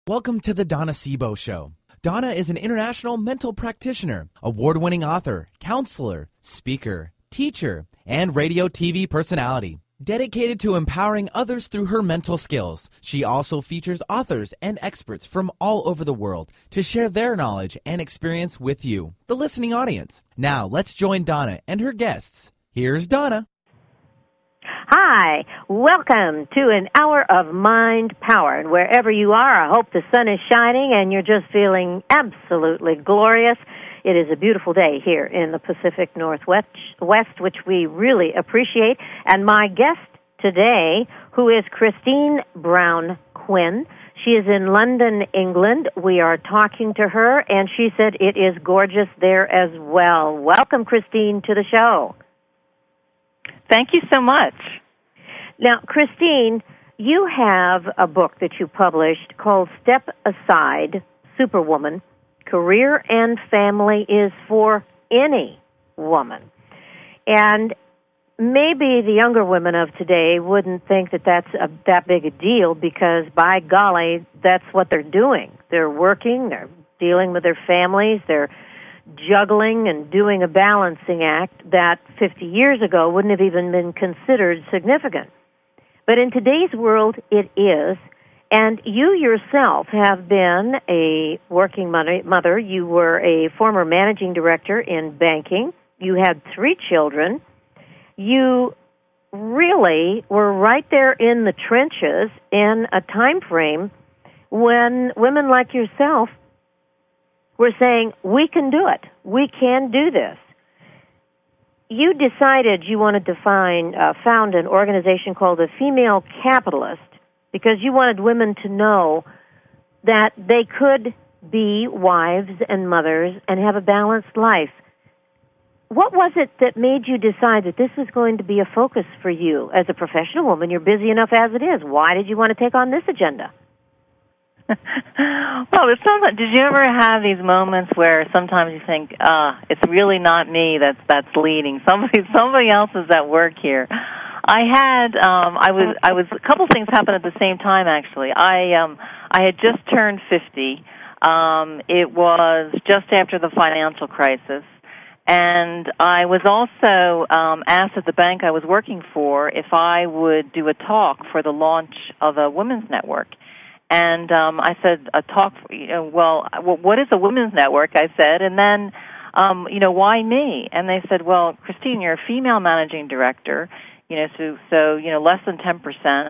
Welcome to the Donna Sebo Show. Donna is an international mental practitioner, award-winning author, counselor, speaker, teacher, and radio TV personality. Dedicated to empowering others through her mental skills, she also features authors and experts from all over the world to share their knowledge and experience with you, the listening audience. Now, let's join Donna and her guests. Here's Donna. Hi, welcome to an hour of mind power. And wherever you are, I hope the sun is shining and you're just feeling absolutely glorious. It is a beautiful day here in the Pacific Northwest, which we really appreciate. And my guest today, who is Christine Brown Quinn, she is in London, England. We are talking to her, and she said it is gorgeous there as well. Welcome, Christine, to the show. Thank you so much. Now, Christine, you have a book that you published called Step Aside, Superwoman, Career and Family is for Any Woman. And maybe the younger women of today wouldn't think that that's that big a deal because, by golly, that's what they're doing. They're working, they're dealing with their families, they're juggling and doing a balancing act that 50 years ago wouldn't have even been considered significant. But in today's world, it is. And you yourself have been a working mother. You were a former managing director in banking. You had 3 children. You really were right there in the trenches in a time frame when women like yourself were saying, we can do it. We can do this. You decided you wanted to found an organization called the Female Capitalist because you wanted women to know that they could be wives and mothers and have a balanced life. What was it that made you decide that this was going to be a focus for you as a professional woman? You're busy enough as it is. Why did you want to take on this agenda? Well, did you ever have these moments where sometimes you think, it's really not me that's leading. Somebody else is at work here. I was a couple things happened at the same time actually. I had just turned 50. It was just after the financial crisis. And I was also asked at the bank I was working for if I would do a talk for the launch of a women's network. And I said, a talk, well, what is a women's network, I said, and then, why me? And they said, well, Christine, you're a female managing director, so less than 10%,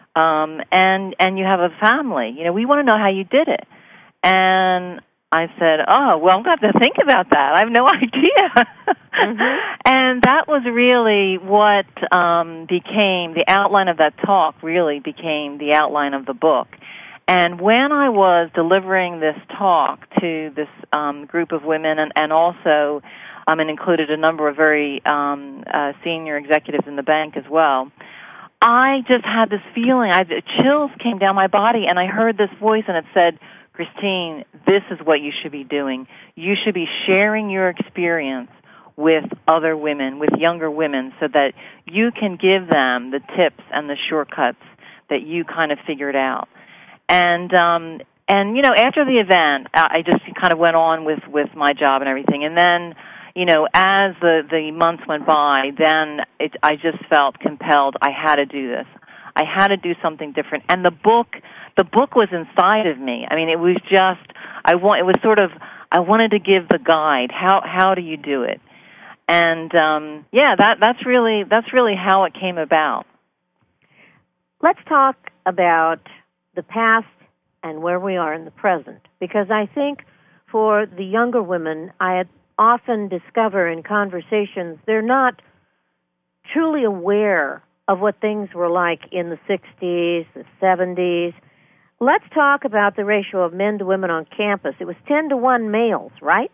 and you have a family. We want to know how you did it. And I said, oh, well, I'm going to have to think about that. I have no idea. Mm-hmm. And that was really what became, the outline of that talk really became the outline of the book. And when I was delivering this talk to this group of women and also and included a number of very senior executives in the bank as well, I just had this feeling, chills came down my body, and I heard this voice, and it said, Christine, this is what you should be doing. You should be sharing your experience with other women, with younger women, so that you can give them the tips and the shortcuts that you kind of figured out. And after the event, I just kind of went on with my job and everything. And then, as the months went by, then I just felt compelled. I had to do this. I had to do something different. And the book was inside of me. I mean, it was just, I wanted to give the guide. How do you do it? And, that's really how it came about. Let's talk about the past and where we are in the present, because I think for the younger women, I often discover in conversations they're not truly aware of what things were like in the 60s, the 70s. Let's talk about the ratio of men to women on campus. It was 10-to-1 males, right?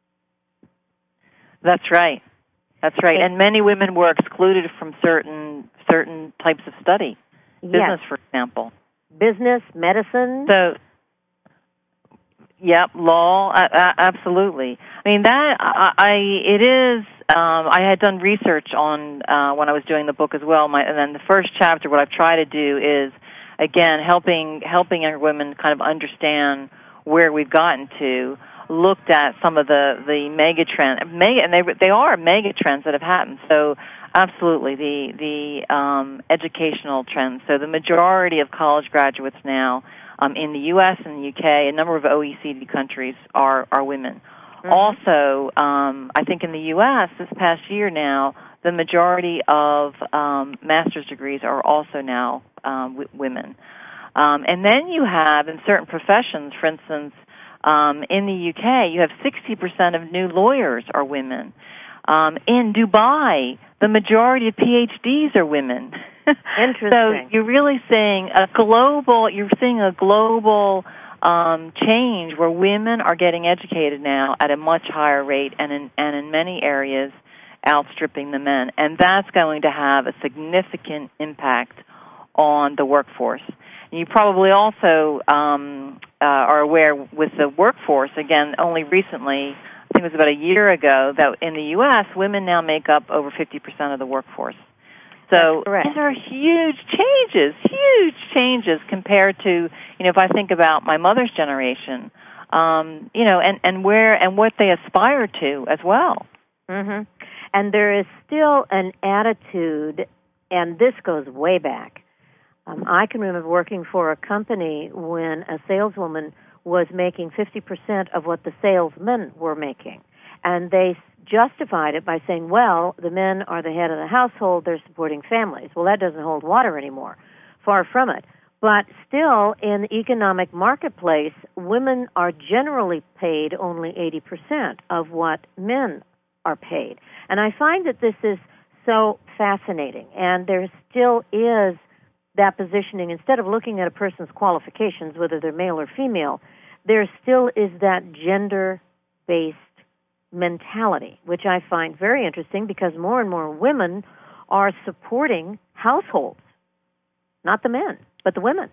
That's right. And many women were excluded from certain types of study. Business, for example. Business, medicine. So, yep, law, absolutely. I mean, I had done research on when I was doing the book as well. And then the first chapter, what I've tried to do is again, helping younger women kind of understand where we've gotten to, looked at some of the mega trends, and they are mega trends that have happened. So absolutely, the educational trends. So the majority of college graduates now in the U.S. and the U.K., a number of OECD countries are women. Mm-hmm. Also, I think in the U.S. this past year now, the majority of master's degrees are also now women. And then you have, in certain professions, for instance, in the UK, you have 60% of new lawyers are women. In Dubai, the majority of PhDs are women. Interesting. So you're really seeing a global change where women are getting educated now at a much higher rate, and in many areas outstripping the men. And that's going to have a significant impact on the workforce. You probably also are aware with the workforce, again, only recently, I think it was about a year ago, that in the U.S., women now make up over 50% of the workforce. So these are huge changes compared to, if I think about my mother's generation, and what they aspire to as well. Mm-hmm. And there is still an attitude, and this goes way back. I can remember working for a company when a saleswoman was making 50% of what the salesmen were making. And they justified it by saying, well, the men are the head of the household, they're supporting families. Well, that doesn't hold water anymore. Far from it. But still, in the economic marketplace, women are generally paid only 80% of what men are paid. And I find that this is so fascinating. And there still is that positioning. Instead of looking at a person's qualifications, whether they're male or female, there still is that gender-based mentality, which I find very interesting because more and more women are supporting households. Not the men, but the women.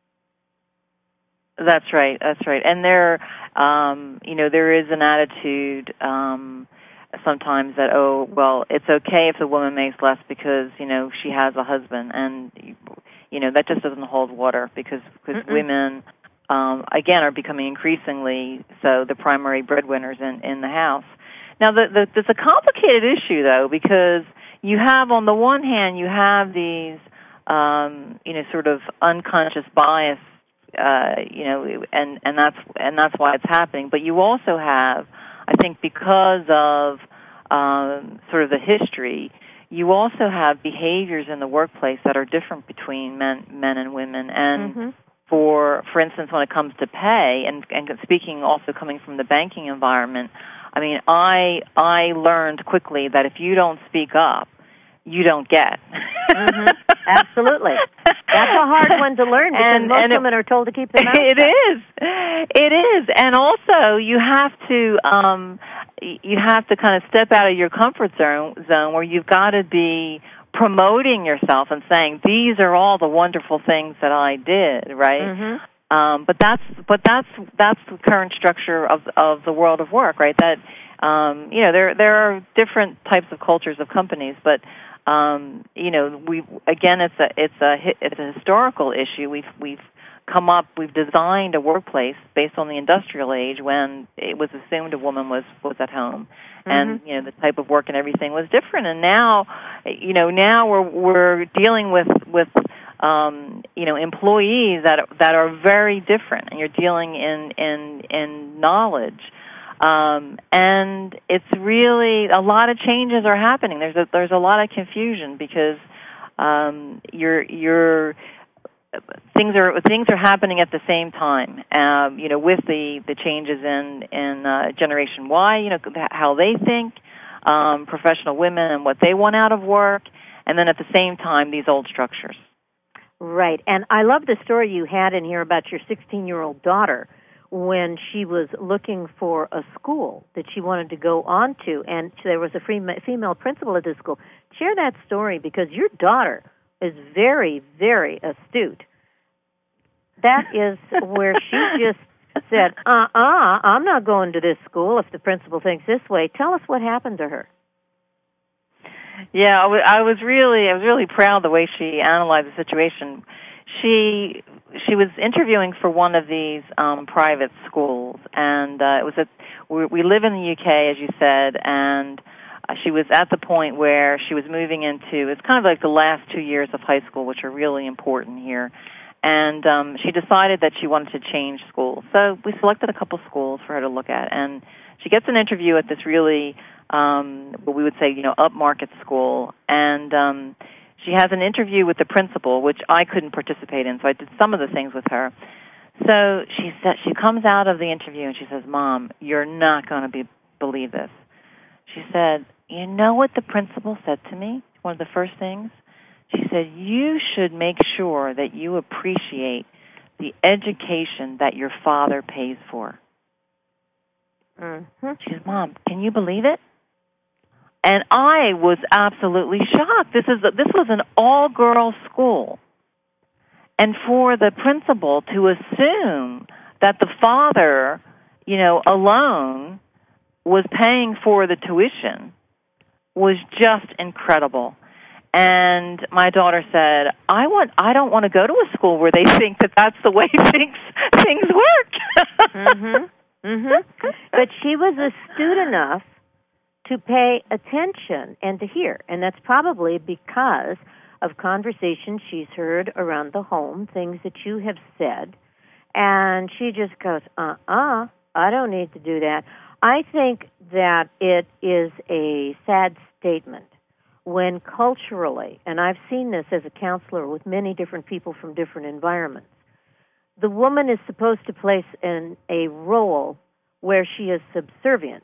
That's right. And there is an attitude sometimes that, it's okay if the woman makes less because, she has a husband, and, that just doesn't hold water because women, again, are becoming increasingly so the primary breadwinners in the house. Now, there's a complicated issue, though, because you have, on the one hand, you have these, sort of unconscious bias, and that's why it's happening. But you also have, I think, because of sort of the history, you also have behaviors in the workplace that are different between men and women. And for instance, when it comes to pay, and speaking also coming from the banking environment, I mean, I learned quickly that if you don't speak up, you don't get. Absolutely. That's a hard one to learn because most women are told to keep their mouth shut. It is. And also you have to kind of step out of your comfort zone where you've got to be promoting yourself and saying, these are all the wonderful things that I did, right? But that's the current structure of the world of work, right? That there are different types of cultures of companies, but it's a historical issue. We've designed a workplace based on the industrial age when it was assumed a woman was at home, and the type of work and everything was different. And now we're dealing with employees that are very different, and you're dealing in knowledge. And it's really a lot of changes are happening. There's a lot of confusion because things are happening at the same time. With the changes in Generation Y, how they think, professional women and what they want out of work, and then at the same time these old structures. Right, and I love the story you had in here about your 16-year-old daughter when she was looking for a school that she wanted to go on to, and there was a female principal at this school. Share that story because your daughter is very, very astute. That is where she just said, I'm not going to this school if the principal thinks this way. Tell us what happened to her. Yeah, I was really proud of the way she analyzed the situation. she was interviewing for one of these private schools, and it was we live in the UK, as you said, and she was at the point where she was moving into, it's kind of like the last 2 years of high school, which are really important here. And she decided that she wanted to change schools. So we selected a couple schools for her to look at. And she gets an interview at this really, what we would say, upmarket school. And she has an interview with the principal, which I couldn't participate in, so I did some of the things with her. So she comes out of the interview and she says, "Mom, you're not going to believe this." She said, "You know what the principal said to me? One of the first things? She said, you should make sure that you appreciate the education that your father pays for." Mm-hmm. She said, "Mom, can you believe it?" And I was absolutely shocked. This was an all-girls school. And for the principal to assume that the father, alone was paying for the tuition was just incredible. And my daughter said, I don't want to go to a school where they think that that's the way things work. Mm-hmm. Mm-hmm. But she was astute enough to pay attention and to hear. And that's probably because of conversations she's heard around the home, things that you have said. And she just goes, I don't need to do that. I think that it is a sad statement when culturally, and I've seen this as a counselor with many different people from different environments, the woman is supposed to place in a role where she is subservient.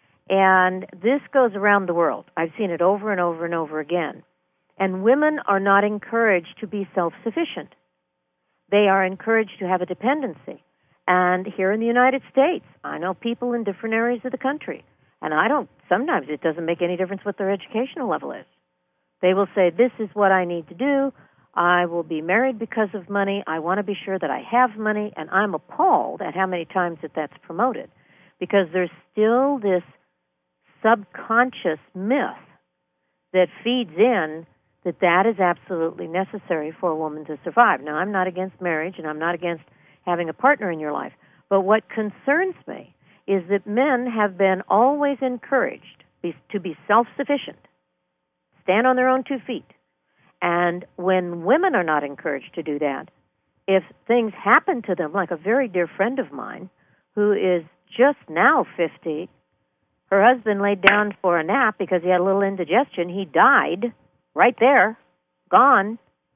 And this goes around the world. I've seen it over and over and over again. And women are not encouraged to be self-sufficient. They are encouraged to have a dependency. And here in the United States, I know people in different areas of the country, and sometimes it doesn't make any difference what their educational level is. They will say, this is what I need to do. I will be married because of money. I want to be sure that I have money, and I'm appalled at how many times that's promoted, because there's still this subconscious myth that feeds in that is absolutely necessary for a woman to survive. Now, I'm not against marriage, and I'm not against having a partner in your life. But what concerns me is that men have been always encouraged to be self-sufficient, stand on their own 2 feet. And when women are not encouraged to do that, if things happen to them, like a very dear friend of mine who is just now 50, her husband laid down for a nap because he had a little indigestion. He died right there, gone,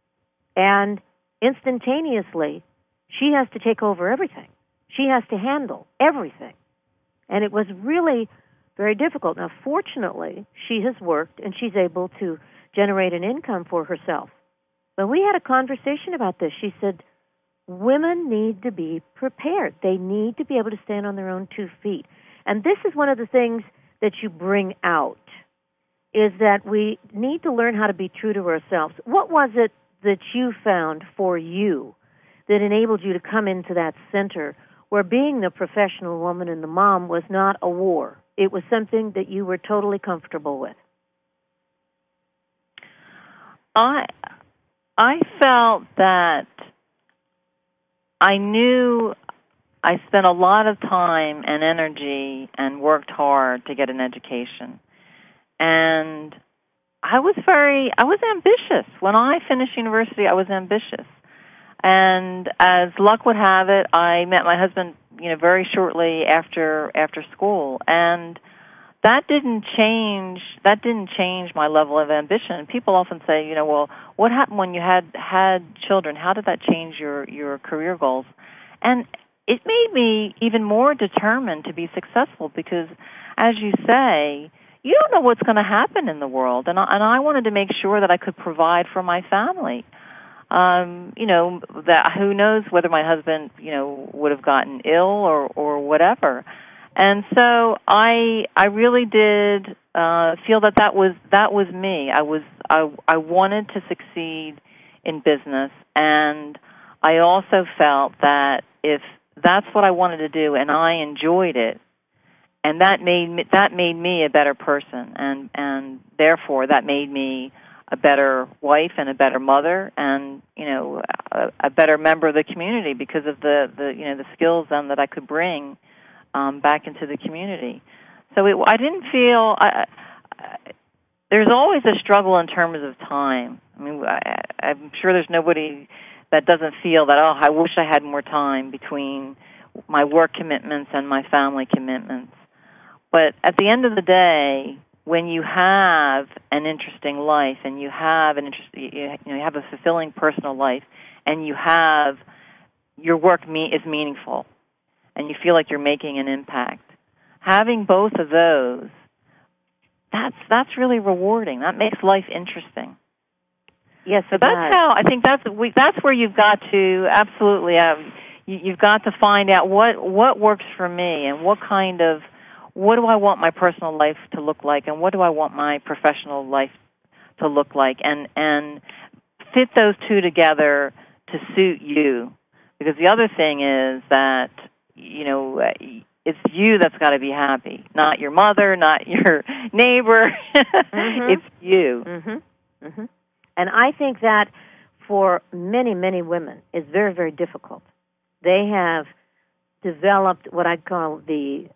and instantaneously she has to take over everything. She has to handle everything. And it was really very difficult. Now, fortunately, she has worked and she's able to generate an income for herself. But we had a conversation about this. She said, women need to be prepared. They need to be able to stand on their own 2 feet. And this is one of the things that you bring out, is that we need to learn how to be true to ourselves. What was it that you found for you that enabled you to come into that center where being the professional woman and the mom was not a war? It was something that you were totally comfortable with. I felt that I knew I spent a lot of time and energy and worked hard to get an education. And I was ambitious. When I finished university, I was ambitious. And as luck would have it, I met my husband, very shortly after school. And that didn't change my level of ambition. People often say, well, what happened when you had children? How did that change your career goals? And it made me even more determined to be successful because, as you say, you don't know what's going to happen in the world. And I wanted to make sure that I could provide for my family. That who knows whether my husband, would have gotten ill or whatever. And so I really did feel that was me. I wanted to succeed in business, and I also felt that if that's what I wanted to do and I enjoyed it, and that made me a better person, and therefore that made me a better wife and a better mother, and a better member of the community because of the skills that I could bring back into the community. So I didn't feel. There's always a struggle in terms of time. I mean, I'm sure there's nobody that doesn't feel that, I wish I had more time between my work commitments and my family commitments. But at the end of the day, when you have an interesting life and you have you have a fulfilling personal life, and you have your work is meaningful, and you feel like you're making an impact, having both of those, that's really rewarding. That makes life interesting. Yes, so that's how I think that's where you've got to absolutely you've got to find out what works for me, and what do I want my personal life to look like, and what do I want my professional life to look like, and fit those two together to suit you. Because the other thing is that it's you that's got to be happy, not your mother, not your neighbor. Mm-hmm. It's you. Mm-hmm. Mm-hmm. And I think that for many, many women is very, very difficult. They have developed what I'd call the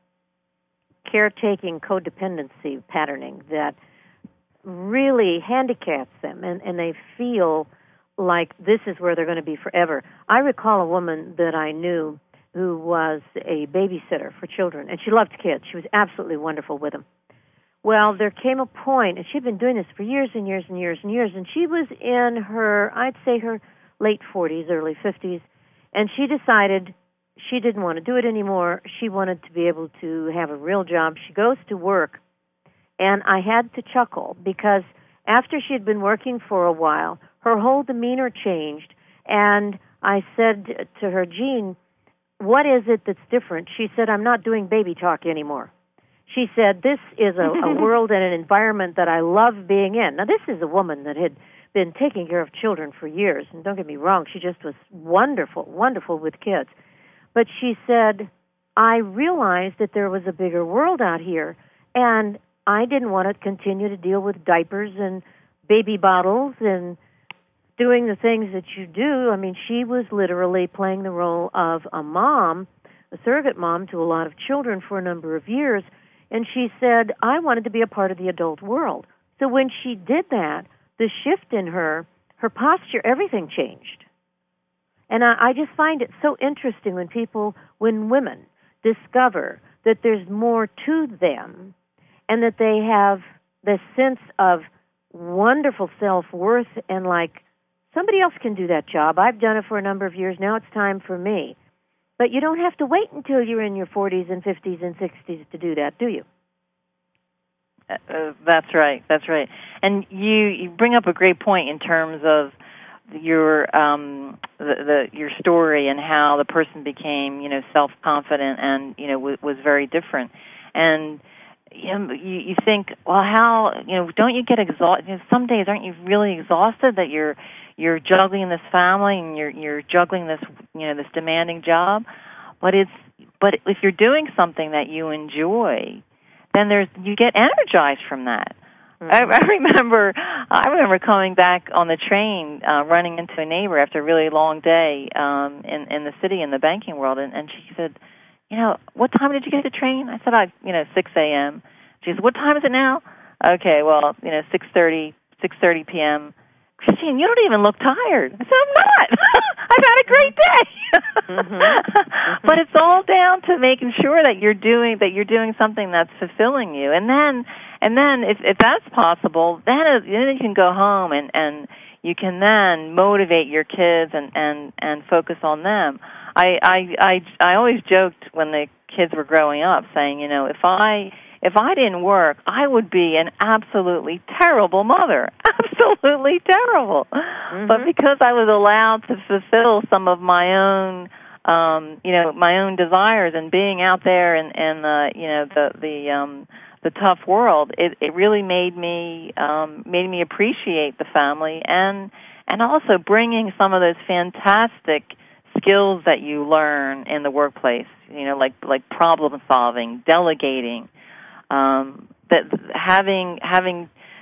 caretaking codependency patterning that really handicaps them, and they feel like this is where they're going to be forever. I recall a woman that I knew who was a babysitter for children, and she loved kids. She was absolutely wonderful with them. Well, there came a point, and she'd been doing this for years and years and years and years, and she was in her, I'd say her late 40s, early 50s, and she decided she didn't want to do it anymore. She wanted to be able to have a real job. She goes to work, and I had to chuckle because after she had been working for a while, her whole demeanor changed, and I said to her, Jean, what is it that's different? She said, I'm not doing baby talk anymore. She said, this is a world and an environment that I love being in. Now, this is a woman that had been taking care of children for years, and don't get me wrong, she just was wonderful, wonderful with kids. But she said, I realized that there was a bigger world out here, and I didn't want to continue to deal with diapers and baby bottles and doing the things that you do. I mean, she was literally playing the role of a mom, a surrogate mom to a lot of children for a number of years, and she said, I wanted to be a part of the adult world. So when she did that, the shift in her posture, everything changed. And I just find it so interesting when women discover that there's more to them and that they have this sense of wonderful self-worth and like, somebody else can do that job. I've done it for a number of years. Now it's time for me. But you don't have to wait until you're in your 40s and 50s and 60s to do that, do you? That's right. That's right. And you bring up a great point in terms of your your story and how the person became self-confident and was very different. And you think, well, how don't you get exhausted? Some days aren't you really exhausted that you're juggling this family and you're juggling this this demanding job? But if you're doing something that you enjoy, then you get energized from that. Mm-hmm. I remember coming back on the train, running into a neighbor after a really long day in the city in the banking world, and she said, what time did you get the train? I said, 6 a.m. She said, what time is it now? Okay, well, 6:30 p.m. Christine, you don't even look tired. I said, I'm not. I've had a great day. Mm-hmm. But it's all down to making sure that you're doing something that's fulfilling you. And then if that's possible, then you can go home and you can then motivate your kids and focus on them. I always joked when the kids were growing up, saying, if I didn't work, I would be an absolutely terrible mother. Absolutely terrible. Mm-hmm. But because I was allowed to fulfill some of my own, my own desires and being out there in the tough world, it really made me appreciate the family and also bringing some of those fantastic skills that you learn in the workplace, like problem solving, delegating, that having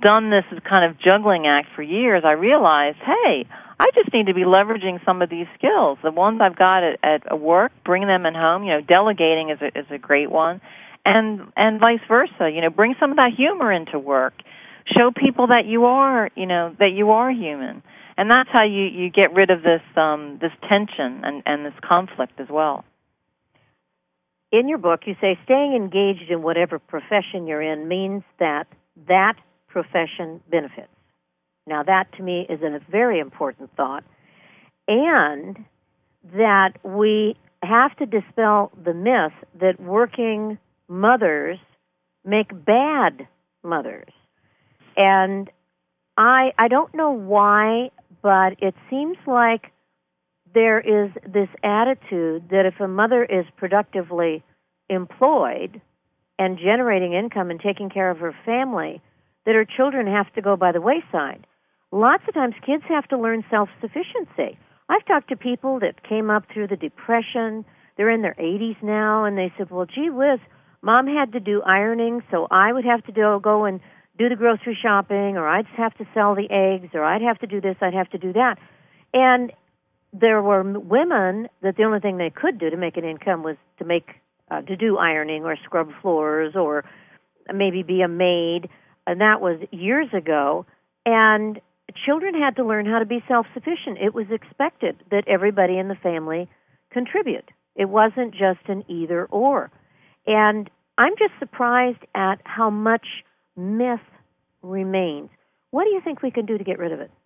done this kind of juggling act for years, I realized, hey, I just need to be leveraging some of these skills. The ones I've got at work, bring them in home. Delegating is a great one, and vice versa. Bring some of that humor into work. Show people that you are human, and that's how you get rid of this tension and this conflict as well. In your book, you say staying engaged in whatever profession you're in means that profession benefits. Now, that to me is a very important thought, and that we have to dispel the myth that working mothers make bad mothers. And I don't know why, but it seems like there is this attitude that if a mother is productively employed and generating income and taking care of her family, that her children have to go by the wayside. Lots of times kids have to learn self-sufficiency. I've talked to people that came up through the Depression. They're in their 80s now, and they said, well, gee whiz, Mom had to do ironing, so I would have to go and do the grocery shopping, or I'd have to sell the eggs, or I'd have to do this, I'd have to do that. And there were women that the only thing they could do to make an income was to do ironing or scrub floors or maybe be a maid, and that was years ago. And children had to learn how to be self-sufficient. It was expected that everybody in the family contribute. It wasn't just an either-or. And I'm just surprised at how much myth remains. What do you think we can do to get rid of it?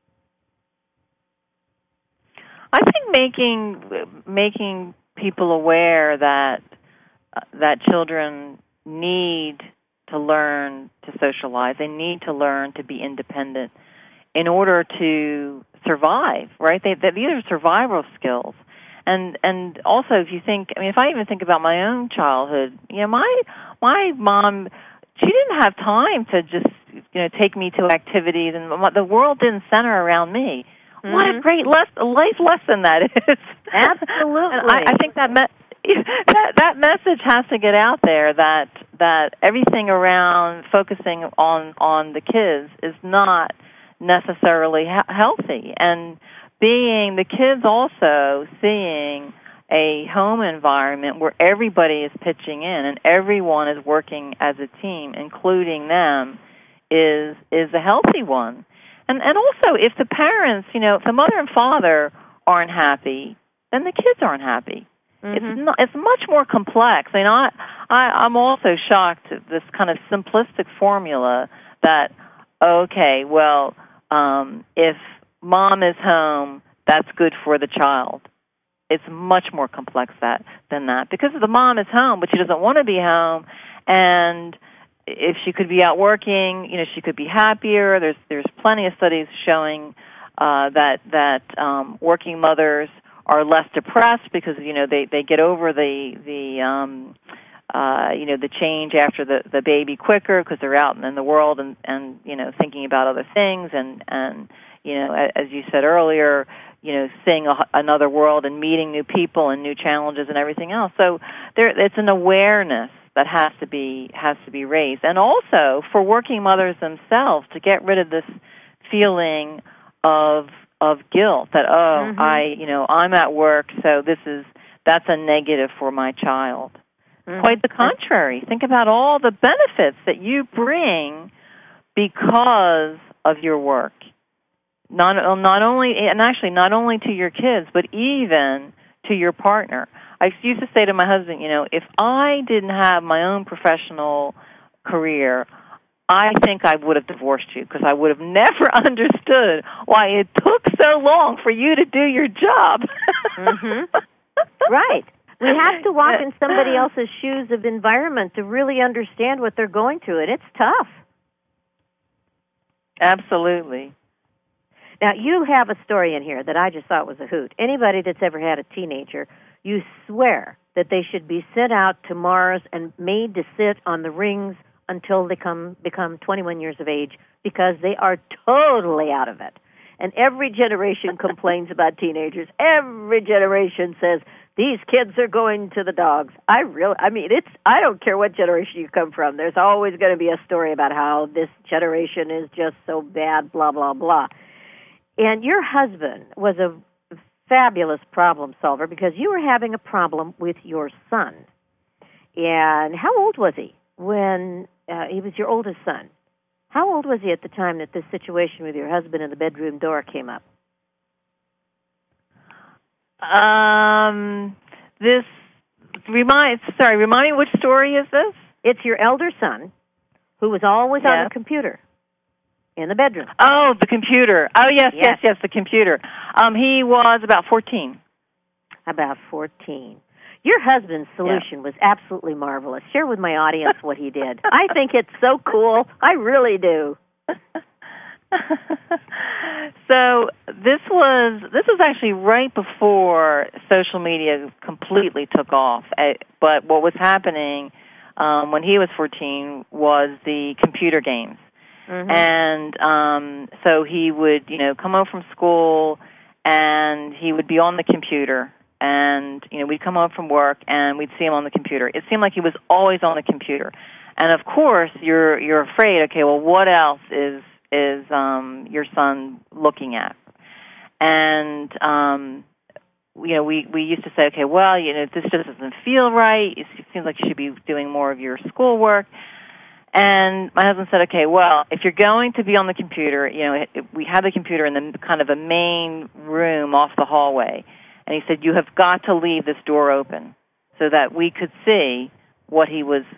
I think making people aware that children need to learn to socialize. They need to learn to be independent in order to survive, right? These are survival skills. And also, if I even think about my own childhood, my mom, she didn't have time to just, take me to activities, and the world didn't center around me. Mm-hmm. What a great life lesson that is. Absolutely. And I think that message has to get out there that everything around focusing on the kids is not necessarily healthy, and being the kids also seeing a home environment where everybody is pitching in and everyone is working as a team, including them, is a healthy one. And also, if the parents, if the mother and father aren't happy, then the kids aren't happy. Mm-hmm. It's much more complex. I'm also shocked at this kind of simplistic formula that, okay, well, if mom is home, that's good for the child. It's much more complex than that. Because if the mom is home, but she doesn't want to be home, and if she could be out working, she could be happier. There's plenty of studies showing that working mothers are less depressed because they get over the change after the baby quicker because they're out in the world and thinking about other things and as you said earlier, seeing another world and meeting new people and new challenges and everything else. So it's an awareness that has to be raised, and also for working mothers themselves to get rid of this feeling of guilt that mm-hmm. I'm at work, so that's a negative for my child. Mm-hmm. Quite the contrary. Think about all the benefits that you bring because of your work. Not only to your kids, but even to your partner. I used to say to my husband, if I didn't have my own professional career, I think I would have divorced you because I would have never understood why it took so long for you to do your job. Mm-hmm. Right. We have to walk in somebody else's shoes of environment to really understand what they're going through, and it's tough. Absolutely. Now, you have a story in here that I just thought was a hoot. Anybody that's ever had a teenager, you swear that they should be sent out to Mars and made to sit on the rings until they become 21 years of age because they are totally out of it. And every generation complains about teenagers. Every generation says these kids are going to the dogs. I don't care what generation you come from. There's always going to be a story about how this generation is just so bad, blah, blah, blah. And your husband was a fabulous problem solver because you were having a problem with your son. And how old was he when he was your oldest son? How old was he at the time that this situation with your husband and the bedroom door came up? Remind me, which story is this? It's your elder son who was always on the computer in the bedroom. Oh, the computer. Oh, yes, the computer. He was about 14. About 14. Your husband's solution was absolutely marvelous. Share with my audience what he did. I think it's so cool. I really do. So this was actually right before social media completely took off. But what was happening when he was 14 was the computer games. Mm-hmm. And so he would, come home from school and he would be on the computer. And, we'd come home from work and we'd see him on the computer. It seemed like he was always on the computer. And of course, you're afraid, okay, well, what else is your son looking at? And, we used to say, okay, well, this just doesn't feel right. It seems like you should be doing more of your schoolwork. And my husband said, okay, well, if you're going to be on the computer, we had the computer in the kind of a main room off the hallway. And he said, you have got to leave this door open so that we could see what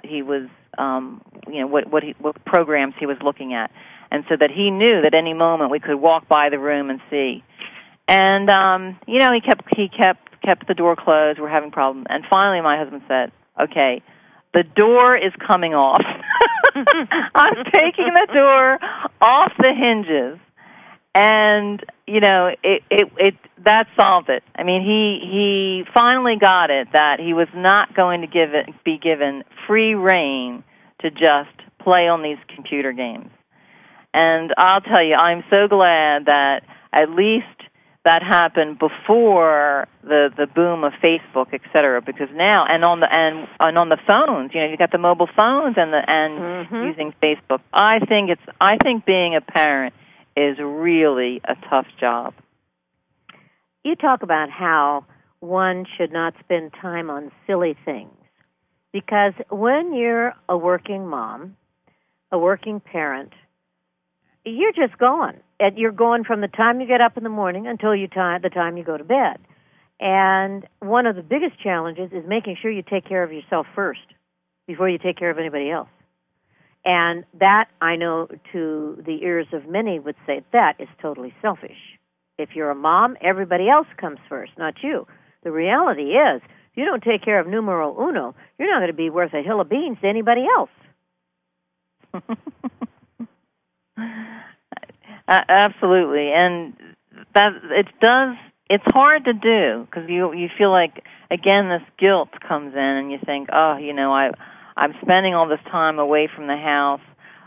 what programs he was looking at. And so that he knew that any moment we could walk by the room and see. And, he kept the door closed. We're having problems. And finally my husband said, okay, the door is coming off. I'm taking the door off the hinges. And, that solved it. I mean, he finally got it that he was not going to be given free rein to just play on these computer games. And I'll tell you, I'm so glad that at least that happened before the boom of Facebook, et cetera, because now and on the phones, you got the mobile phones and mm-hmm. using Facebook. I think being a parent is really a tough job. You talk about how one should not spend time on silly things because when you're a working mom, a working parent, you're just gone. And you're going from the time you get up in the morning until the time you go to bed. And one of the biggest challenges is making sure you take care of yourself first before you take care of anybody else. And that, I know, to the ears of many would say that is totally selfish. If you're a mom, everybody else comes first, not you. The reality is, if you don't take care of numero uno, you're not going to be worth a hill of beans to anybody else. Absolutely, and it's hard to do because you feel like, again, this guilt comes in and you think, oh, I'm spending all this time away from the house.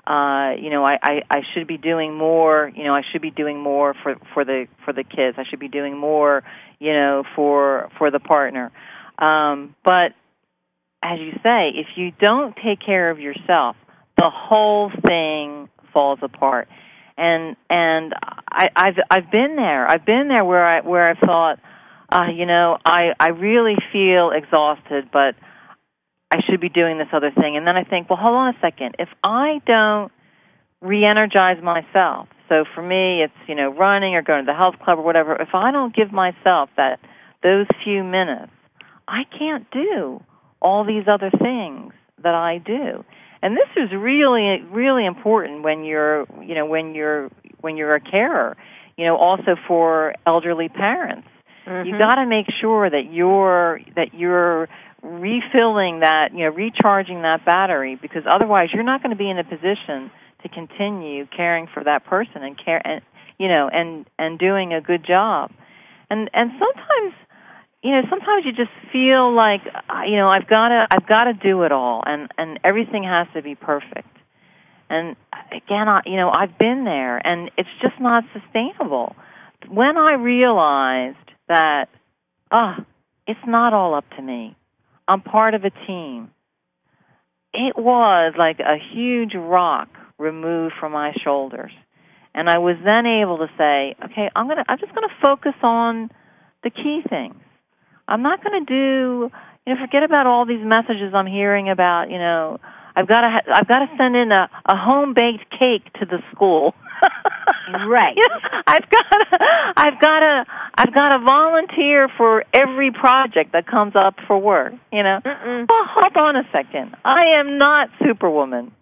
I should be doing more. I should be doing more for the kids. I should be doing more, for the partner. But as you say, if you don't take care of yourself, the whole thing falls apart. And I've been there. I've been there where I've thought, I really feel exhausted, but I should be doing this other thing. And then I think, well, hold on a second. If I don't re-energize myself, so for me it's, running or going to the health club or whatever, if I don't give myself those few minutes, I can't do all these other things that I do. And this is really, really important when you're a carer, also for elderly parents. Mm-hmm. You got to make sure that you're refilling that, recharging that battery, because otherwise you're not going to be in a position to continue caring for that person and doing a good job. And sometimes you just feel like, I've got to do it all, and everything has to be perfect. And again, I've been there, and it's just not sustainable. When I realized that, It's not all up to me. I'm part of a team. It was like a huge rock removed from my shoulders. And I was then able to say, okay, I'm just going to focus on the key things. I'm not going to do, forget about all these messages I'm hearing about, I've got to send in a home-baked cake to the school. Right. I've got to volunteer for every project that comes up for work, Well, hold on a second. I am not Superwoman.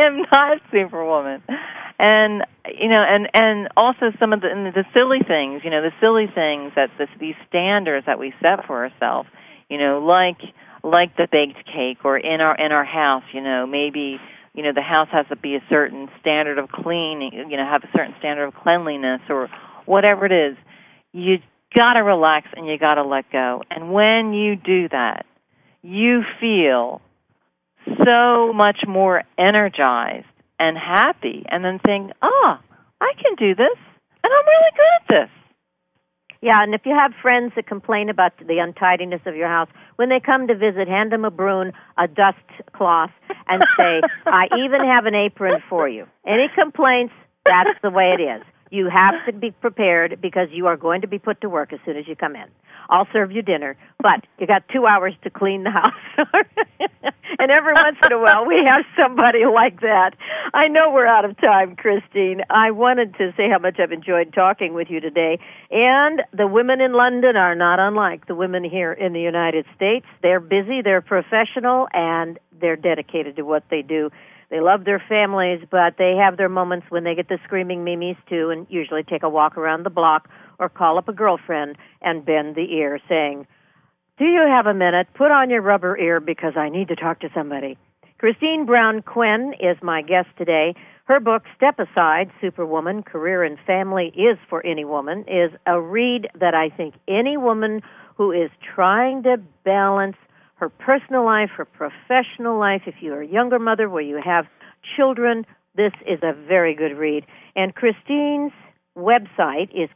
And and also some of the silly things, that these standards that we set for ourselves, like the baked cake, or in our house, maybe the house has to be a certain standard of cleaning, have a certain standard of cleanliness, or whatever it is. You got to relax and you got to let go. And when you do that, you feel so much more energized and happy, and then think, I can do this, and I'm really good at this. Yeah, and if you have friends that complain about the untidiness of your house, when they come to visit, hand them a broom, a dust cloth, and say, I even have an apron for you. Any complaints, that's the way it is. You have to be prepared because you are going to be put to work as soon as you come in. I'll serve you dinner, but you got 2 hours to clean the house. And every once in a while, we have somebody like that. I know we're out of time, Christine. I wanted to say how much I've enjoyed talking with you today. And the women in London are not unlike the women here in the United States. They're busy, they're professional, and they're dedicated to what they do. They love their families, but they have their moments when they get the screaming mimes too, and usually take a walk around the block or call up a girlfriend and bend the ear saying, do you have a minute? Put on your rubber ear because I need to talk to somebody. Christine Brown Quinn is my guest today. Her book, Step Aside, Superwoman, Career and Family is for Any Woman, is a read that I think any woman who is trying to balance her personal life, her professional life, if you're a younger mother where you have children, this is a very good read. And Christine's website is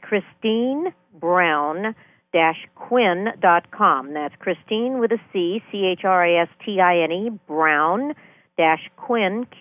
ChristineBrown-Quinn.com. That's Christine with a C, Christine, Brown-Quinn,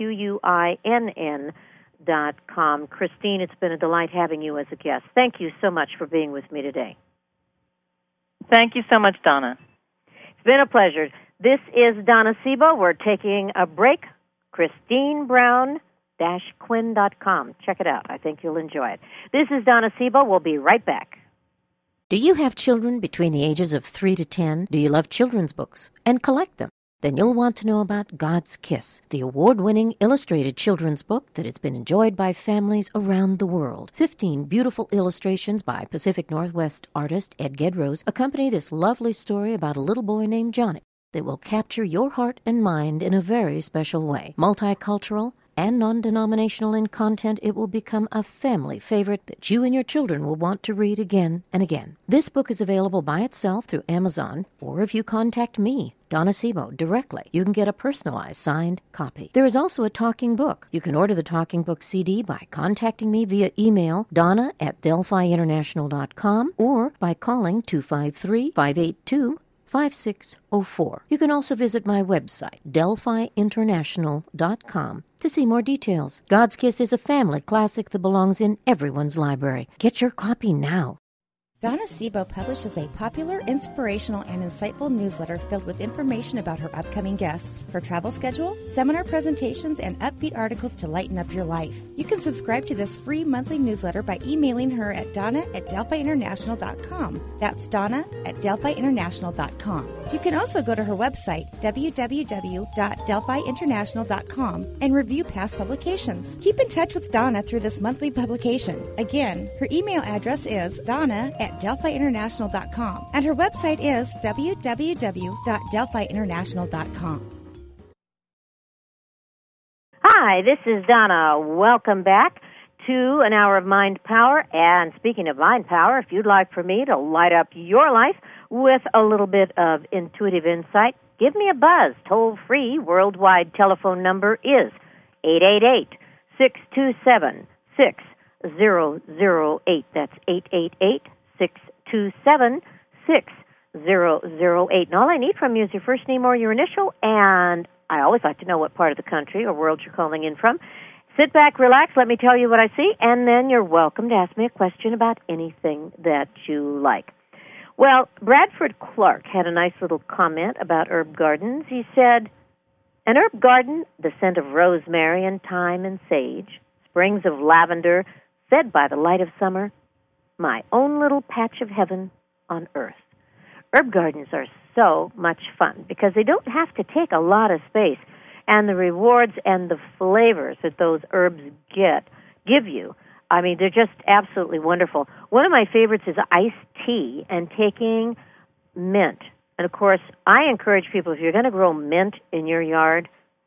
Quinn.com. Christine, it's been a delight having you as a guest. Thank you so much for being with me today. Thank you so much, Donna. It's been a pleasure. This is Donna Sebo. We're taking a break. Christine Brown-Quinn.com. Check it out. I think you'll enjoy it. This is Donna Sebo. We'll be right back. Do you have children between the ages of 3 to 10? Do you love children's books and collect them? Then you'll want to know about God's Kiss, the award-winning illustrated children's book that has been enjoyed by families around the world. 15 beautiful illustrations by Pacific Northwest artist Ed Gedrose accompany this lovely story about a little boy named Johnny that will capture your heart and mind in a very special way. Multicultural and non-denominational in content, it will become a family favorite that you and your children will want to read again and again. This book is available by itself through Amazon, or if you contact me, Donna Sebo, directly, you can get a personalized signed copy. There is also a talking book. You can order the talking book CD by contacting me via email, donna@delphiinternational.com, or by calling 253-582-5604. You can also visit my website, delphiinternational.com, to see more details. God's Kiss is a family classic that belongs in everyone's library. Get your copy now. Donna Sebo publishes a popular, inspirational, and insightful newsletter filled with information about her upcoming guests, her travel schedule, seminar presentations, and upbeat articles to lighten up your life. You can subscribe to this free monthly newsletter by emailing her at donna@delphiinternational.com. That's donna@delphiinternational.com. You can also go to her website, www.delphiinternational.com, and review past publications. Keep in touch with Donna through this monthly publication. Again, her email address is donna@delphiinternational.com, and her website is www.delphiinternational.com. Hi, this is Donna. Welcome back to an hour of Mind Power. And speaking of Mind Power, if you'd like for me to light up your life with a little bit of intuitive insight, give me a buzz. Toll-free worldwide telephone number is 888-627-6008. That's 888-627-6008. And all I need from you is your first name or your initial, and I always like to know what part of the country or world you're calling in from. Sit back, relax, let me tell you what I see, and then you're welcome to ask me a question about anything that you like. Well, Bradford Clark had a nice little comment about herb gardens. He said, an herb garden, the scent of rosemary and thyme and sage, springs of lavender, fed by the light of summer, my own little patch of heaven on earth. Herb gardens are so much fun because they don't have to take a lot of space, and the rewards and the flavors that those herbs give you, I mean, they're just absolutely wonderful. One of my favorites is iced tea and taking mint. And, of course, I encourage people, if you're going to grow mint in your yard,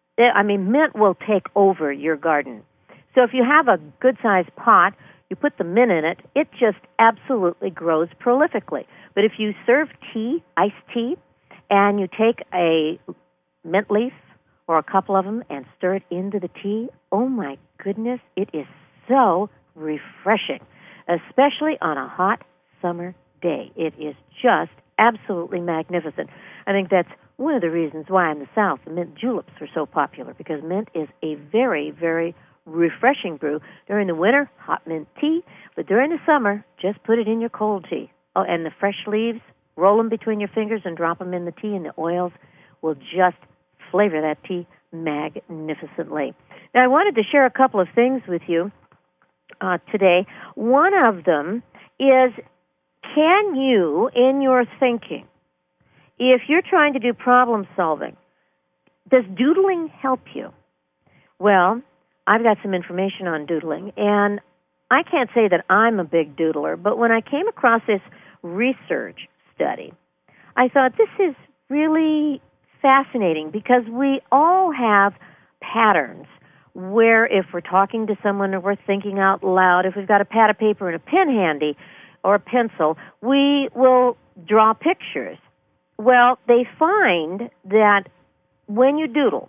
mint will take over your garden. So if you have a good-sized pot, you put the mint in it, it just absolutely grows prolifically. But if you serve tea, iced tea, and you take a mint leaf or a couple of them and stir it into the tea, oh my goodness, it is so refreshing, especially on a hot summer day. It is just absolutely magnificent. I think that's one of the reasons why in the South the mint juleps are so popular, because mint is a very, very refreshing brew. During the winter, hot mint tea, but during the summer, just put it in your cold tea. Oh, and the fresh leaves, roll them between your fingers and drop them in the tea, and the oils will just flavor that tea magnificently. Now, I wanted to share a couple of things with you today. One of them is, can you, in your thinking, if you're trying to do problem solving, does doodling help you? Well, I've got some information on doodling, and I can't say that I'm a big doodler, but when I came across this research study, I thought this is really fascinating because we all have patterns where if we're talking to someone or we're thinking out loud, if we've got a pad of paper and a pen handy or a pencil, we will draw pictures. Well, they find that when you doodle,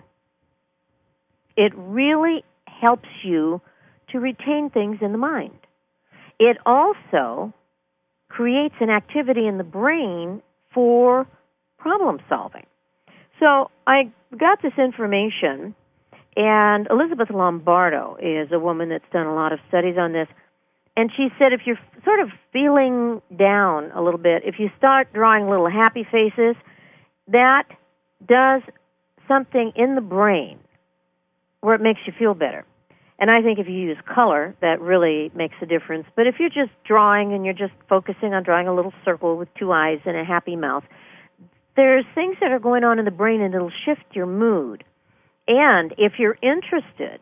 it really helps you to retain things in the mind. It also creates an activity in the brain for problem solving. So I got this information, and Elizabeth Lombardo is a woman that's done a lot of studies on this, and she said if you're sort of feeling down a little bit, if you start drawing little happy faces, that does something in the brain where it makes you feel better. And I think if you use color, that really makes a difference. But if you're just drawing and you're just focusing on drawing a little circle with two eyes and a happy mouth, there's things that are going on in the brain, and it'll shift your mood. And if you're interested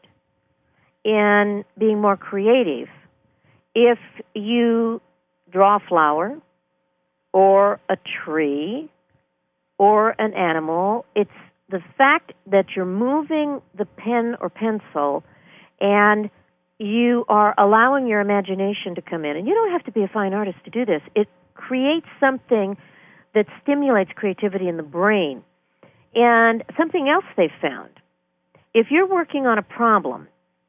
in being more creative, if you draw a flower or a tree or an animal, it's the fact that you're moving the pen or pencil and you are allowing your imagination to come in. And you don't have to be a fine artist to do this. It creates something that stimulates creativity in the brain. And something else they've found, if you're working on a problem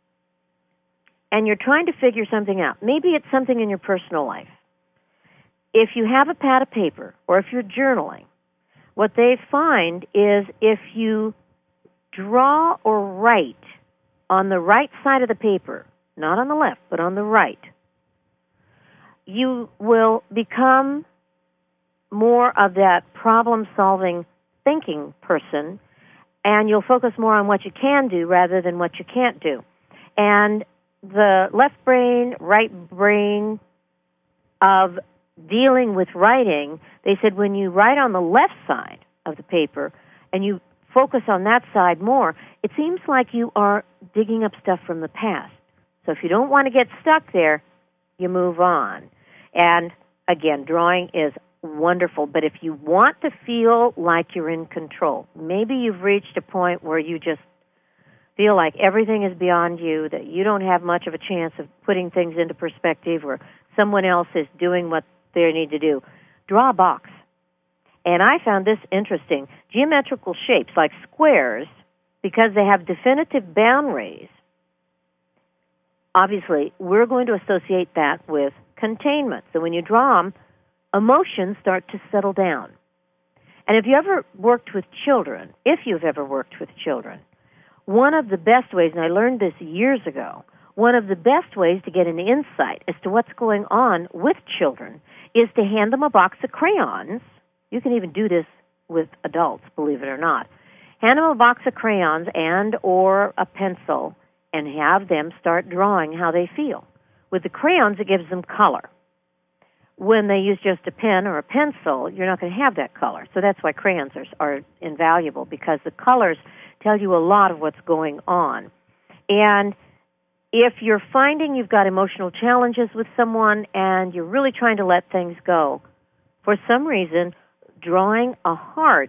and you're trying to figure something out, maybe it's something in your personal life, if you have a pad of paper or if you're journaling, what they find is if you draw or write on the right side of the paper, not on the left, but on the right, you will become more of that problem-solving thinking person, and you'll focus more on what you can do rather than what you can't do. And the left brain, right brain of dealing with writing, they said when you write on the left side of the paper and you focus on that side more, it seems like you are digging up stuff from the past. So if you don't want to get stuck there, you move on. And again, drawing is wonderful, but if you want to feel like you're in control, maybe you've reached a point where you just feel like everything is beyond you, that you don't have much of a chance of putting things into perspective, or someone else is doing what they need to do, draw a box. And I found this interesting. Geometrical shapes like squares, because they have definitive boundaries, obviously we're going to associate that with containment. So when you draw them, emotions start to settle down. And if you've ever worked with children, one of the best ways, and I learned this years ago, one of the best ways to get an insight as to what's going on with children is to hand them a box of crayons. You can even do this with adults, believe it or not. Hand them a box of crayons and or a pencil and have them start drawing how they feel. With the crayons, it gives them color. When they use just a pen or a pencil, you're not going to have that color. So that's why crayons are invaluable, because the colors tell you a lot of what's going on. And if you're finding you've got emotional challenges with someone and you're really trying to let things go, for some reason, drawing a heart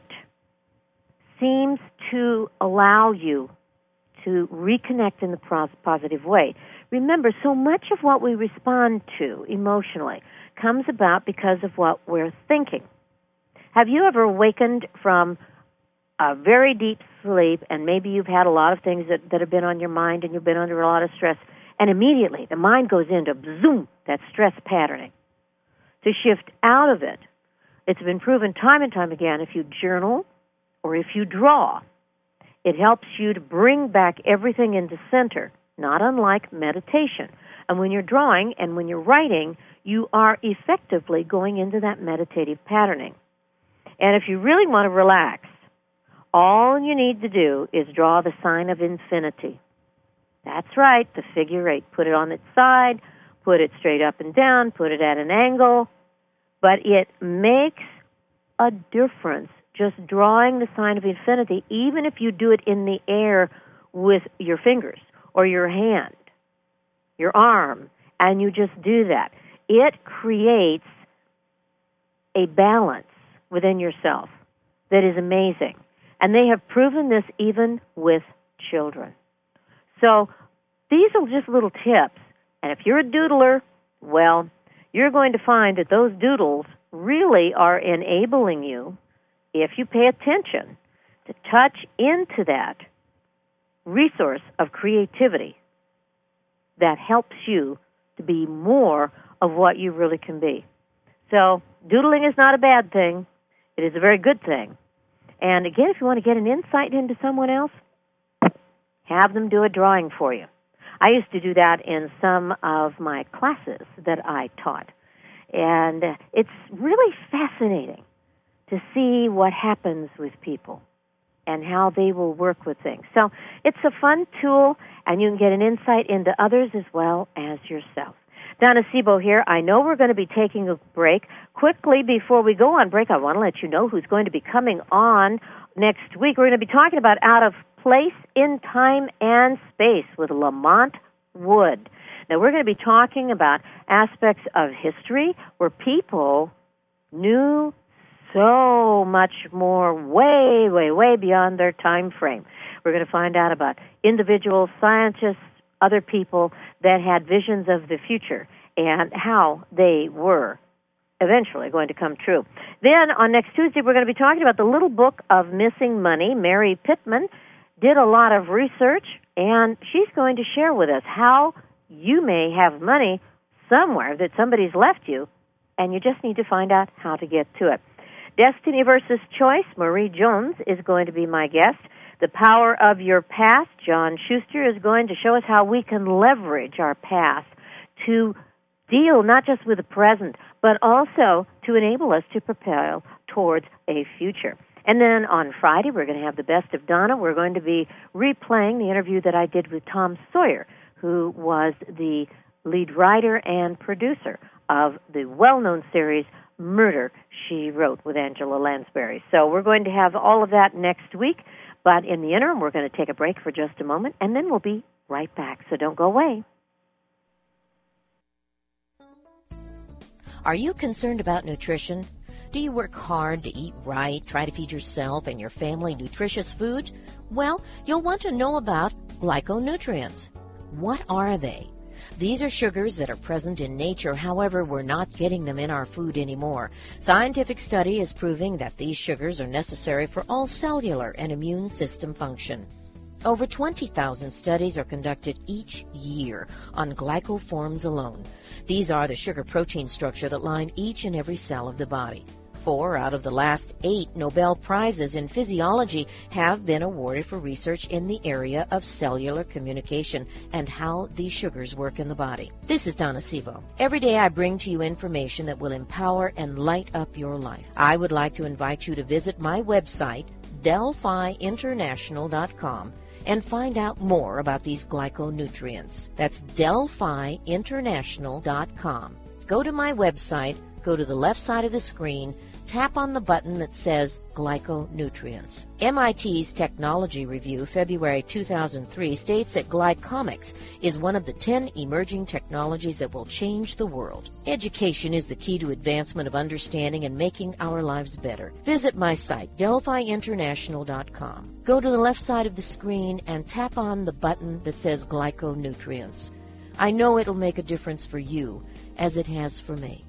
seems to allow you to reconnect in the positive way. Remember, so much of what we respond to emotionally comes about because of what we're thinking. Have you ever awakened from a very deep sleep, and maybe you've had a lot of things that have been on your mind and you've been under a lot of stress, and immediately the mind goes into, zoom, that stress patterning. To shift out of it, it's been proven time and time again, if you journal or if you draw, it helps you to bring back everything into center, not unlike meditation. And when you're drawing and when you're writing, you are effectively going into that meditative patterning. And if you really want to relax, all you need to do is draw the sign of infinity. That's right, the figure 8. Put it on its side, put it straight up and down, put it at an angle. But it makes a difference just drawing the sign of infinity, even if you do it in the air with your fingers or your hand, your arm, and you just do that. It creates a balance within yourself that is amazing. And they have proven this even with children. So these are just little tips. And if you're a doodler, well, you're going to find that those doodles really are enabling you, if you pay attention, to touch into that resource of creativity that helps you to be more of what you really can be. So doodling is not a bad thing. It is a very good thing. And again, if you want to get an insight into someone else, have them do a drawing for you. I used to do that in some of my classes that I taught. And it's really fascinating to see what happens with people and how they will work with things. So it's a fun tool, and you can get an insight into others as well as yourself. Donna Sebo here. I know we're going to be taking a break. Quickly, before we go on break, I want to let you know who's going to be coming on next week. We're going to be talking about Out of Place in Time and Space with Lamont Wood. Now, we're going to be talking about aspects of history where people knew so much more, way, way, way beyond their time frame. We're going to find out about individuals, scientists, other people that had visions of the future and how they were eventually going to come true. Then on next Tuesday, we're going to be talking about the Little Book of Missing Money. Mary Pittman did a lot of research, and she's going to share with us how you may have money somewhere that somebody's left you, and you just need to find out how to get to it. Destiny versus Choice, Marie Jones is going to be my guest. The Power of Your Past, John Schuster is going to show us how we can leverage our past to deal not just with the present, but also to enable us to propel towards a future. And then on Friday, we're going to have the Best of Donna. We're going to be replaying the interview that I did with Tom Sawyer, who was the lead writer and producer of the well-known series Murder, She Wrote with Angela Lansbury. So we're going to have all of that next week, but in the interim, we're going to take a break for just a moment, and then we'll be right back. So don't go away. Are you concerned about nutrition? Do you work hard to eat right, try to feed yourself and your family nutritious food? Well, you'll want to know about glyconutrients. What are they? These are sugars that are present in nature, however, we're not getting them in our food anymore. Scientific study is proving that these sugars are necessary for all cellular and immune system function. Over 20,000 studies are conducted each year on glycoforms alone. These are the sugar protein structure that line each and every cell of the body. 4 out of the last 8 Nobel Prizes in physiology have been awarded for research in the area of cellular communication and how these sugars work in the body. This is Donna Sebo. Every day I bring to you information that will empower and light up your life. I would like to invite you to visit my website, DelphiInternational.com, and find out more about these glyconutrients. That's DelphiInternational.com. Go to my website, go to the left side of the screen, tap on the button that says Glyconutrients. MIT's Technology Review, February 2003, states that glycomics is one of the 10 emerging technologies that will change the world. Education is the key to advancement of understanding and making our lives better. Visit my site, DelphiInternational.com. Go to the left side of the screen and tap on the button that says Glyconutrients. I know it'll make a difference for you, as it has for me.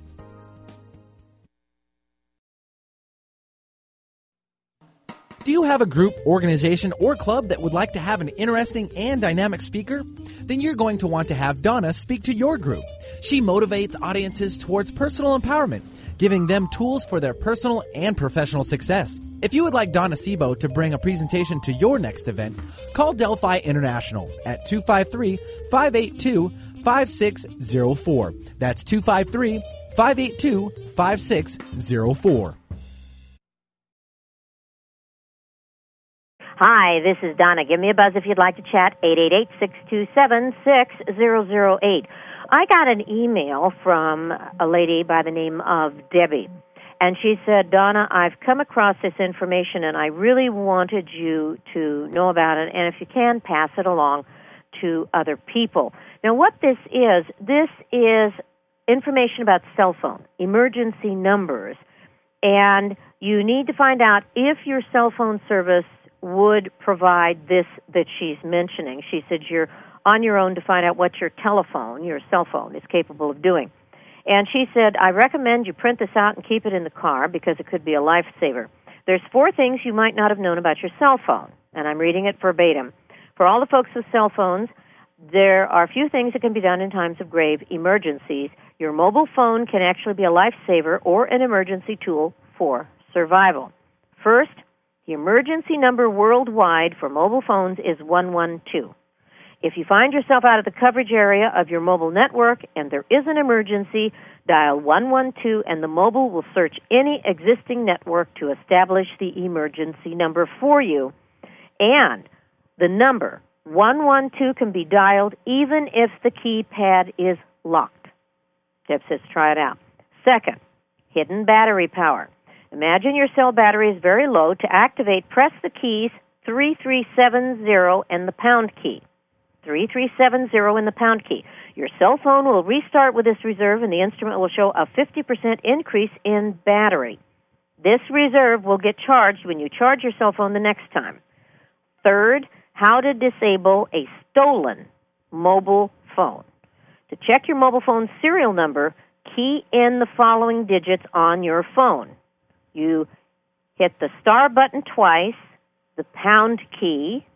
Do you have a group, organization, or club that would like to have an interesting and dynamic speaker? Then you're going to want to have Donna speak to your group. She motivates audiences towards personal empowerment, giving them tools for their personal and professional success. If you would like Donna Sebo to bring a presentation to your next event, call Delphi International at 253-582-5604. That's 253-582-5604. Hi, this is Donna. Give me a buzz if you'd like to chat, 888-627-6008. I got an email from a lady by the name of Debbie, and she said, Donna, I've come across this information, and I really wanted you to know about it, and if you can, pass it along to other people. Now, what this is information about cell phone, emergency numbers, and you need to find out if your cell phone service would provide this that she's mentioning. She said you're on your own to find out what your cell phone is capable of doing. And she said, I recommend you print this out and keep it in the car because it could be a lifesaver. There's 4 things you might not have known about your cell phone, and I'm reading it verbatim. For all the folks with cell phones, there are a few things that can be done in times of grave emergencies. Your mobile phone can actually be a lifesaver or an emergency tool for survival. First, the emergency number worldwide for mobile phones is 112. If you find yourself out of the coverage area of your mobile network and there is an emergency, dial 112 and the mobile will search any existing network to establish the emergency number for you. And the number 112 can be dialed even if the keypad is locked. Deb says try it out. Second, hidden battery power. Imagine your cell battery is very low. To activate, press the keys 3370 and the pound key. 3370 and the pound key. Your cell phone will restart with this reserve, and the instrument will show a 50% increase in battery. This reserve will get charged when you charge your cell phone the next time. Third, how to disable a stolen mobile phone. To check your mobile phone's serial number, key in the following digits on your phone. You hit the star button twice, the pound key,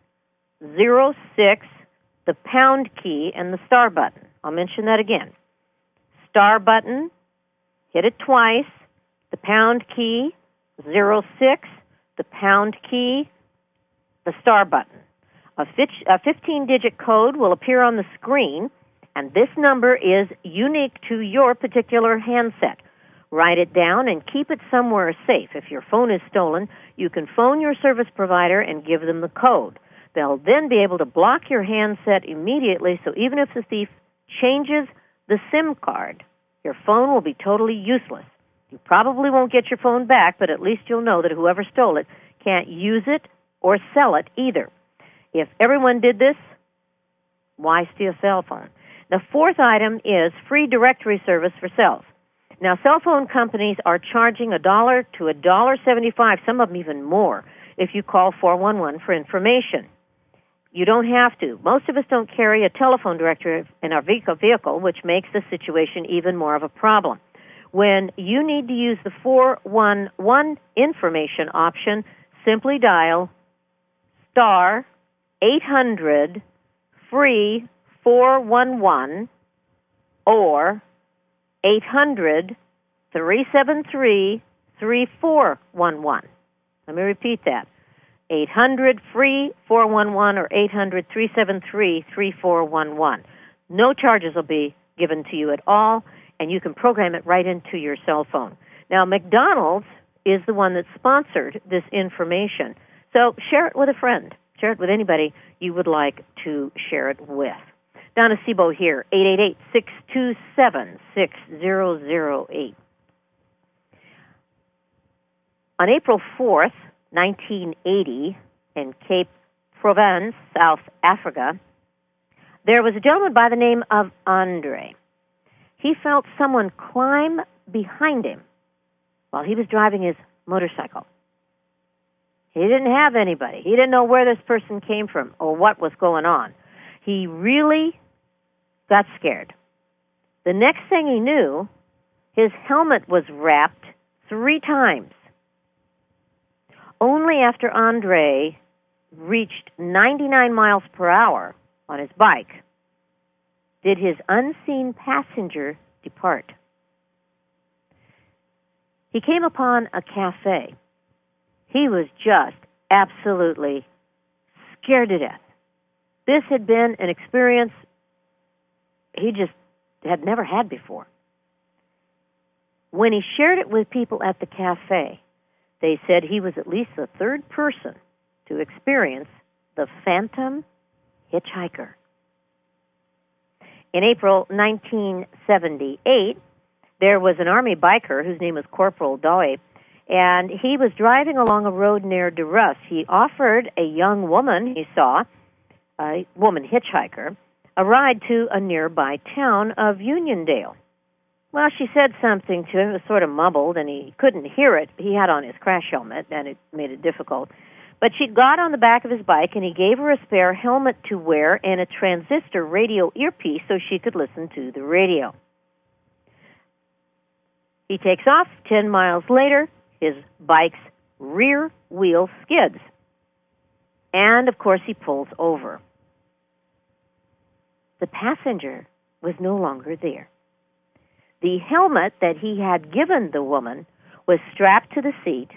06, the pound key, and the star button. I'll mention that again. Star button, hit it twice, the pound key, 06, the pound key, the star button. A 15-digit code will appear on the screen, and this number is unique to your particular handset. Write it down and keep it somewhere safe. If your phone is stolen, you can phone your service provider and give them the code. They'll then be able to block your handset immediately, so even if the thief changes the SIM card, your phone will be totally useless. You probably won't get your phone back, but at least you'll know that whoever stole it can't use it or sell it either. If everyone did this, why steal a cell phone? The fourth item is free directory service for cells. Now, cell phone companies are charging $1 to $1.75, some of them even more, if you call 411 for information. You don't have to. Most of us don't carry a telephone directory in our vehicle, which makes the situation even more of a problem. When you need to use the 411 information option, simply dial star 800-FREE-411 or 800-373-3411. Let me repeat that. 800-FREE-411 or 800-373-3411. No charges will be given to you at all, and you can program it right into your cell phone. Now, McDonald's is the one that sponsored this information, so share it with a friend. Share it with anybody you would like to share it with. Donna Sebo here, 888-627-6008. On April 4th, 1980, in Cape Province, South Africa, there was a gentleman by the name of Andre. He felt someone climb behind him while he was driving his motorcycle. He didn't have anybody. He didn't know where this person came from or what was going on. He really got scared. The next thing he knew, his helmet was wrapped 3 times. Only after Andre reached 99 miles per hour on his bike did his unseen passenger depart. He came upon a cafe. He was just absolutely scared to death. This had been an experience he just had never had before. When he shared it with people at the cafe, they said he was at least the 3rd person to experience the phantom hitchhiker. In April 1978, there was an Army biker whose name was Corporal Dowie, and he was driving along a road near DeRuss. He offered a young woman he saw, a woman hitchhiker, a ride to a nearby town of Uniondale. Well, she said something to him. It was sort of mumbled, and he couldn't hear it. He had on his crash helmet, and it made it difficult. But she got on the back of his bike, and he gave her a spare helmet to wear and a transistor radio earpiece so she could listen to the radio. He takes off. 10 miles later, his bike's rear wheel skids. And, of course, he pulls over. The passenger was no longer there. The helmet that he had given the woman was strapped to the seat,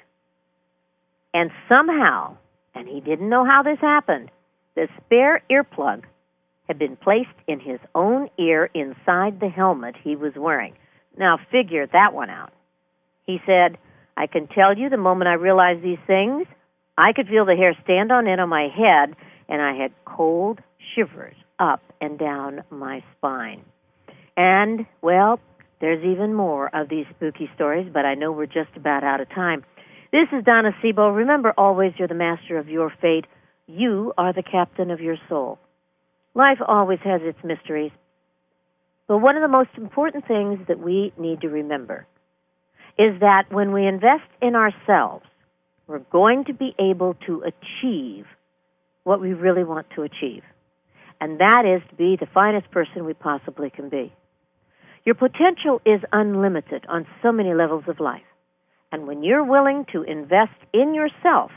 and somehow, and he didn't know how this happened, the spare earplug had been placed in his own ear inside the helmet he was wearing. Now figure that one out. He said, I can tell you the moment I realized these things, I could feel the hair stand on end on my head, and I had cold shivers up and down my spine. And, well, there's even more of these spooky stories, but I know we're just about out of time. This is Donna Sebo. Remember, always you're the master of your fate. You are the captain of your soul. Life always has its mysteries. But one of the most important things that we need to remember is that when we invest in ourselves, we're going to be able to achieve what we really want to achieve. And that is to be the finest person we possibly can be. Your potential is unlimited on so many levels of life. And when you're willing to invest in yourself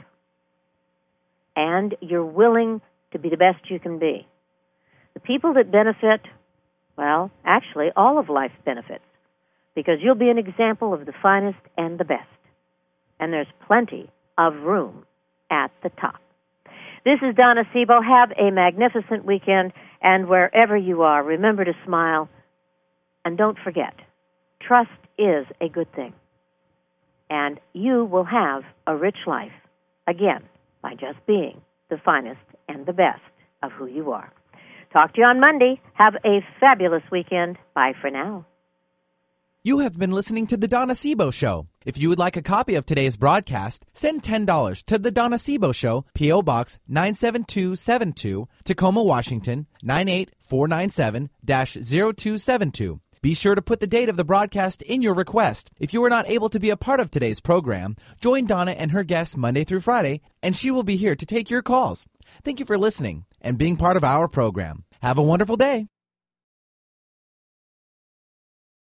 and you're willing to be the best you can be, the people that benefit, well, actually all of life benefits, because you'll be an example of the finest and the best. And there's plenty of room at the top. This is Donna Sebo. Have a magnificent weekend, and wherever you are, remember to smile. And don't forget, trust is a good thing. And you will have a rich life, again, by just being the finest and the best of who you are. Talk to you on Monday. Have a fabulous weekend. Bye for now. You have been listening to The Donna Sebo Show. If you would like a copy of today's broadcast, send $10 to The Donna Sebo Show, P.O. Box 97272, Tacoma, Washington, 98497-0272. Be sure to put the date of the broadcast in your request. If you were not able to be a part of today's program, join Donna and her guests Monday through Friday, and she will be here to take your calls. Thank you for listening and being part of our program. Have a wonderful day.